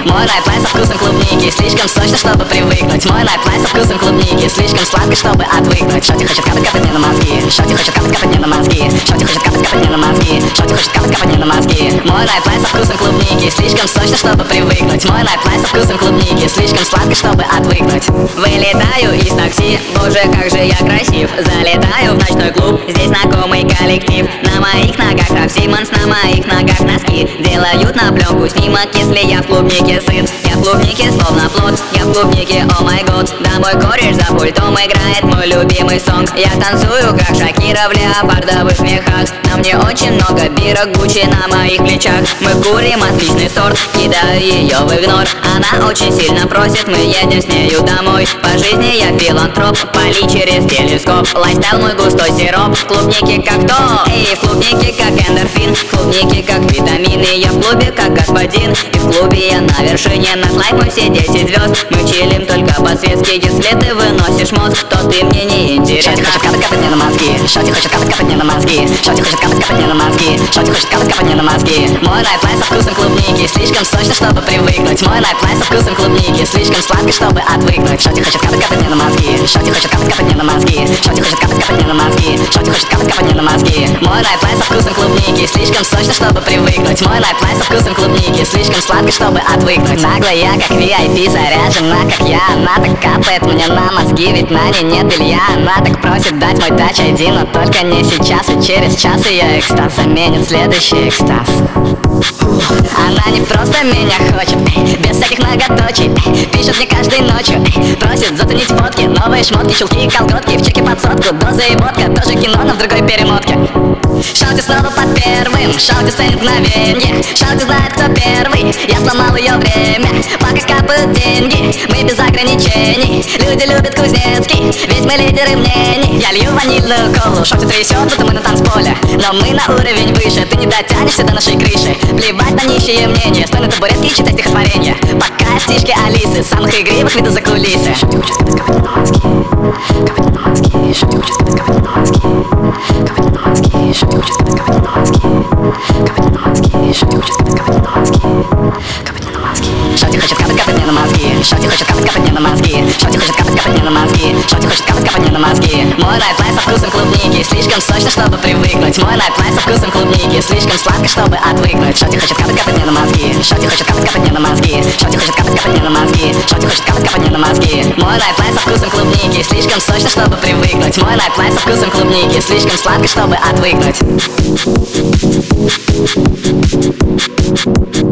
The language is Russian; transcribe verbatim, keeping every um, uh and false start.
Мой найт-лайн со вкусом клубники, слишком сочно, чтобы привыкнуть. Мой найт-лайн со вкусом клубники, слишком сладко, чтобы отвыкнуть. Шоти хочет капать, капать мне на мозги. Шоти хочет капать, капать мне на мозги. Шоти хочет капать, капать мне на мозги. Шоти хочет капать, капать мне на мозги. Мой найт-лайн со вкусом клубники, слишком сочно, чтобы привыкнуть. Мой найт-лайн со вкусом клубники, слишком сладко, чтобы отвыкнуть. Вылетаю из такси, боже, как же я красив. Залетаю в ночной клуб, здесь знакомый коллектив. На моих ногах Раф Симмонс, на моих ногах носки. Делают на пленку снимок, если я в клубнике сыт. Я в клубнике словно плод, я в клубнике, о май год. Да мой кореш за пультом играет мой любимый сонг. Я танцую, как Шакира в леопардовых мехах. На мне очень много бирок, Гуччи на моих плечах. Мы курим отличный сорт, кидаю ее в игнор. Она очень сильно просит, мы едем с нею домой. По жизни я филантроп, пали через телескоп. Лайфстайл мой густой сироп, в клубнике как то. Эй, в клубнике как эндорфин, в клубнике как витамины. Я в клубе как господин, и в клубе я на вершине. Наш лайф мы все десять звезд, мы чилим только по-светски. Если ты выносишь мозг, то ты мне не интересна. Шоти хочет капать, капать мне на мозги. Шоти хочет капать, капать мне на мозги. Шоти хочет капать, капать мне на мозги. Шоти хочет капать, капать мне на мозги. Мой найт-лайн со вкусом клубники, слишком сочно, чтобы привыкнуть. Мой найт-лайн со вкусом клубники, слишком сладко, чтобы отвыкнуть. Шоти хочет капать, капать мне на мозги. Шоти хочет капать, капать мне на мозги. Шоти хочет капать, капать мне на мозги. Шоти хочет капать, капать мне на мозги. Мой найт-лайн со вкусом клубники, слишком сочно, чтобы привыкнуть. Мой найт-лайн со вкусом клубники, слишком сладко, чтобы отвыкнуть. Наглая я, как ви ай пи, заряжена, как я. Она так капает мне на мозги, ведь на ней нет белья. Она так просит дать мой тач ай ди, но только не сейчас. Ведь через час ее экстаз заменит следующий экстаз. Она не просто меня хочет, без всяких многоточий. Пишет мне каждой ночью, просит заценить фотки. Новые шмотки, чулки и колготки, в чеке под сотку. Доза и водка, тоже кино, но в другой перемотке. Шалти снова под первым, Шалти ценит мгновенье. Шалти знает, кто первый, я сломал ее время. Пока капают деньги, мы без ограничений. Люди любят Кузнецкий, ведь мы лидеры мнений. Я лью ванильную колу, Шалти трясет, будто мы на танцполе. Но мы на уровень выше, ты не дотянешься до нашей крыши. Плевать на нищие мнения, стой на табуретке и читай стихотворение. Пока стишки Алисы, самых игривых видов за кулисы. Шалти хочет капать, капать мне на мозги. Капать мне на мозги. Шалти хочет капать, капать мне на мозги. Капать мне на мозги. Шалти хочет капать, капать мне на мозги. Капать мне на мозги. Шалти хочет капать, капать мне на мозги. Капать мне на мозги. Шалти хочет капать, капать мне на мозги. Шалти хочет капать, капать мне на мозги. Шалти хочет капать, капать мне на мозги. Шалти хочет капать, капать мне на мозги. Мой найт-лайн со вкусом клубники, слишком сочно, чтобы привыкнуть. Мой найт-лайн со вкусом клубники, слишком сладко, чтобы отвыкнуть. Шалти хочет капать, капать мне на мозги. Шалти хочет капать, капать мне на мозги. Шалти хочет капать, капать мне на мозги. Шалти хочет капать, капать мне на мозги. Мой найт-лайн со вкусом клубники, слишком сочно, чтобы привыкнуть. Мой найт-лайн со вкусом клубники, слишком сладко, чтобы отвыкнуть.